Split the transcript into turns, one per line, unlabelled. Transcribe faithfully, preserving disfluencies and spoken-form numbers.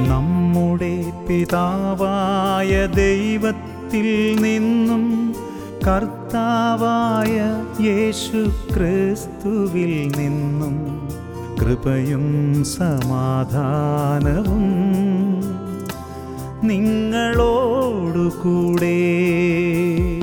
നമ്മുടെ പിതാവായ ദൈവത്തിൽ നിന്നും കർത്താവായ യേശു ക്രിസ്തുവിൽ നിന്നും കൃപയും സമാധാനവും നിങ്ങളോടുകൂടെ.